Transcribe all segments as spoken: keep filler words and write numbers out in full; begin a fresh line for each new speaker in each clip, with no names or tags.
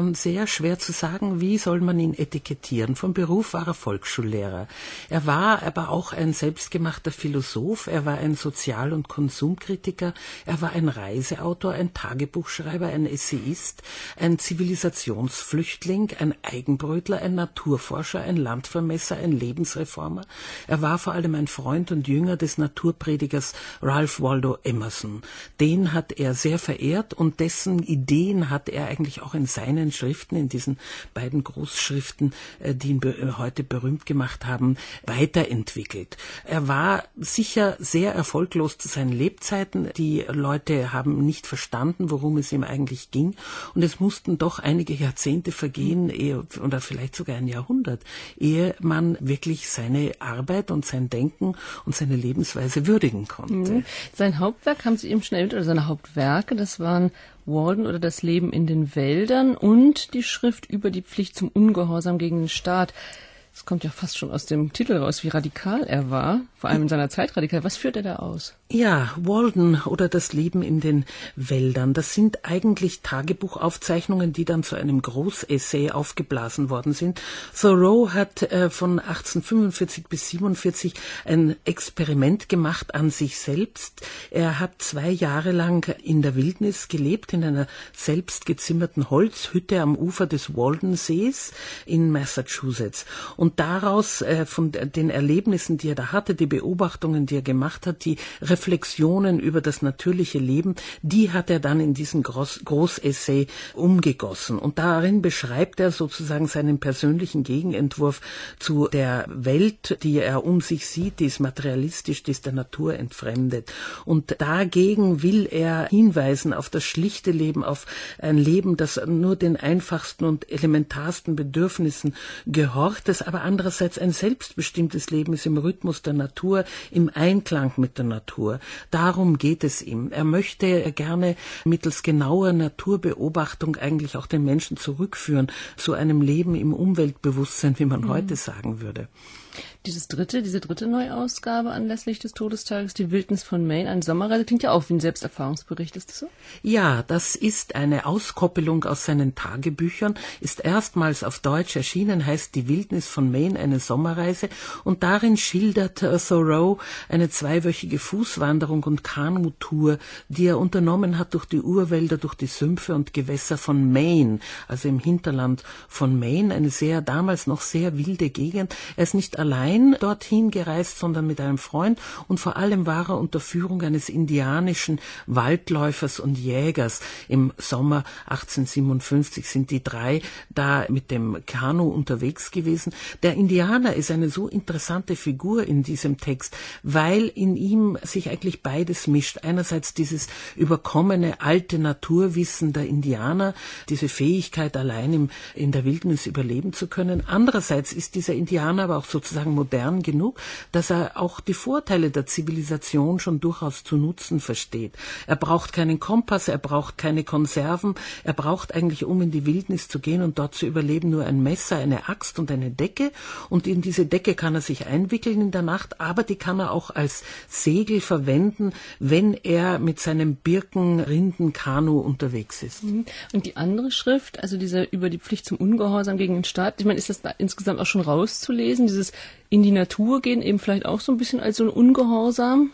man sehr schwer zu sagen, wie soll man ihn etikettieren. Vom Beruf war er Volksschullehrer. Er war aber auch ein selbstgemachter Philosoph, er war ein Sozial- und Konsumkritiker, er war ein Reiseautor, ein Tagebuchschreiber, ein Essayist, ein Zivilisationsflüchtling, ein Eigenbrötler, ein Naturforscher, ein Landvermesser, ein Lebensreformer. Er war vor allem ein Freund und Jünger des Naturpredigers Ralph Waldo Emerson. Den hat er sehr verehrt und dessen Ideen hat er eigentlich auch in seinen Schriften, in diesen beiden Großschriften, die ihn be- heute berühmt gemacht haben, weiterentwickelt. Er war sicher sehr erfolglos zu seinen Lebzeiten. Die Leute haben nicht verstanden, worum es ihm eigentlich ging. Und es mussten doch einige Jahrzehnte vergehen, ehe, oder vielleicht sogar ein Jahrhundert, ehe man wirklich seine Arbeit und sein Denken und seine Lebensweise würdigen konnte.
Mhm. Sein Hauptwerk haben Sie eben schnell, oder seine Hauptwerke, das waren Walden oder das Leben in den Wäldern und die Schrift über die Pflicht zum Ungehorsam gegen den Staat. Es kommt ja fast schon aus dem Titel raus, wie radikal er war, vor allem in seiner Zeit radikal. Was führt er da aus?
Ja, Walden oder das Leben in den Wäldern, das sind eigentlich Tagebuchaufzeichnungen, die dann zu einem Großessay aufgeblasen worden sind. Thoreau hat äh, von achtzehnhundertfünfundvierzig bis siebenundvierzig ein Experiment gemacht an sich selbst. Er hat zwei Jahre lang in der Wildnis gelebt, in einer selbst gezimmerten Holzhütte am Ufer des Waldensees in Massachusetts. Und daraus, äh, von den Erlebnissen, die er da hatte, die Beobachtungen, die er gemacht hat, die Reflexionen über das natürliche Leben, die hat er dann in diesen Groß- Großessay umgegossen. Und darin beschreibt er sozusagen seinen persönlichen Gegenentwurf zu der Welt, die er um sich sieht, die ist materialistisch, die ist der Natur entfremdet. Und dagegen will er hinweisen auf das schlichte Leben, auf ein Leben, das nur den einfachsten und elementarsten Bedürfnissen gehorcht, das aber andererseits ein selbstbestimmtes Leben ist im Rhythmus der Natur, im Einklang mit der Natur. Darum geht es ihm. Er möchte gerne mittels genauer Naturbeobachtung eigentlich auch den Menschen zurückführen zu einem Leben im Umweltbewusstsein, wie man mhm. heute sagen würde.
Dieses dritte, diese dritte Neuausgabe anlässlich des Todestages, die Wildnis von Maine, eine Sommerreise, klingt ja auch wie ein Selbsterfahrungsbericht, ist das so?
Ja, das ist eine Auskoppelung aus seinen Tagebüchern, ist erstmals auf Deutsch erschienen, heißt Die Wildnis von Maine, eine Sommerreise, und darin schildert Thoreau eine zweiwöchige Fußwanderung und Kanutour, die er unternommen hat durch die Urwälder, durch die Sümpfe und Gewässer von Maine, also im Hinterland von Maine, eine sehr, damals noch sehr wilde Gegend. Er ist nicht allein dorthin gereist, sondern mit einem Freund, und vor allem war er unter Führung eines indianischen Waldläufers und Jägers. Im Sommer achtzehnhundertsiebenundfünfzig sind die drei da mit dem Kanu unterwegs gewesen. Der Indianer ist eine so interessante Figur in diesem Text, weil in ihm sich eigentlich beides mischt. Einerseits dieses überkommene alte Naturwissen der Indianer, diese Fähigkeit, allein im, in der Wildnis überleben zu können. Andererseits ist dieser Indianer aber auch sozusagen modern genug, dass er auch die Vorteile der Zivilisation schon durchaus zu nutzen versteht. Er braucht keinen Kompass, er braucht keine Konserven, er braucht eigentlich, um in die Wildnis zu gehen und dort zu überleben, nur ein Messer, eine Axt und eine Decke, und in diese Decke kann er sich einwickeln in der Nacht, aber die kann er auch als Segel verwenden, wenn er mit seinem Birkenrindenkanu unterwegs ist.
Und die andere Schrift, also diese über die Pflicht zum Ungehorsam gegen den Staat, ich meine, ist das da insgesamt auch schon rauszulesen, dieses in die Natur gehen, eben vielleicht auch so ein bisschen als so ein Ungehorsam?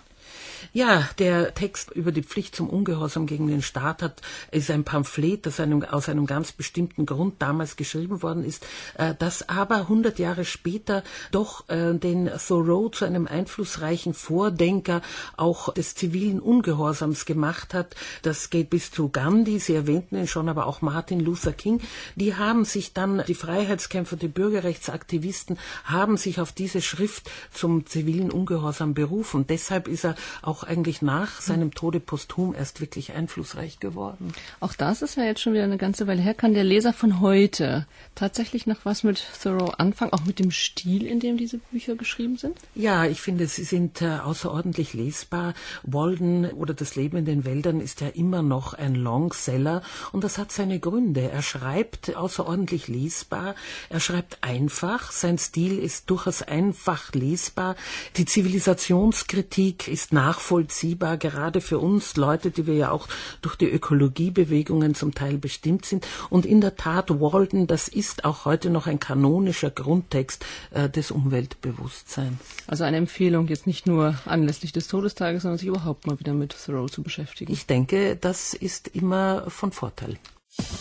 Ja, der Text über die Pflicht zum Ungehorsam gegen den Staat hat, ist ein Pamphlet, das einem, aus einem ganz bestimmten Grund damals geschrieben worden ist, äh, das aber hundert Jahre später doch äh, den Thoreau zu einem einflussreichen Vordenker auch des zivilen Ungehorsams gemacht hat. Das geht bis zu Gandhi, Sie erwähnten ihn schon, aber auch Martin Luther King. Die haben sich dann, die Freiheitskämpfer, die Bürgerrechtsaktivisten, haben sich auf diese Schrift zum zivilen Ungehorsam berufen. Deshalb ist er auch eigentlich nach seinem Tode posthum erst wirklich einflussreich geworden.
Auch das ist ja jetzt schon wieder eine ganze Weile her. Kann der Leser von heute tatsächlich noch was mit Thoreau anfangen, auch mit dem Stil, in dem diese Bücher geschrieben sind?
Ja, ich finde, sie sind äh, außerordentlich lesbar. Walden oder Das Leben in den Wäldern ist ja immer noch ein Longseller, und das hat seine Gründe. Er schreibt außerordentlich lesbar, er schreibt einfach, sein Stil ist durchaus einfach lesbar. Die Zivilisationskritik ist nachvollziehbar nachvollziehbar, gerade für uns Leute, die wir ja auch durch die Ökologiebewegungen zum Teil bestimmt sind. Und in der Tat, Walden, das ist auch heute noch ein kanonischer Grundtext äh, des Umweltbewusstseins.
Also eine Empfehlung, jetzt nicht nur anlässlich des Todestages, sondern sich überhaupt mal wieder mit Thoreau zu beschäftigen.
Ich denke, das ist immer von Vorteil.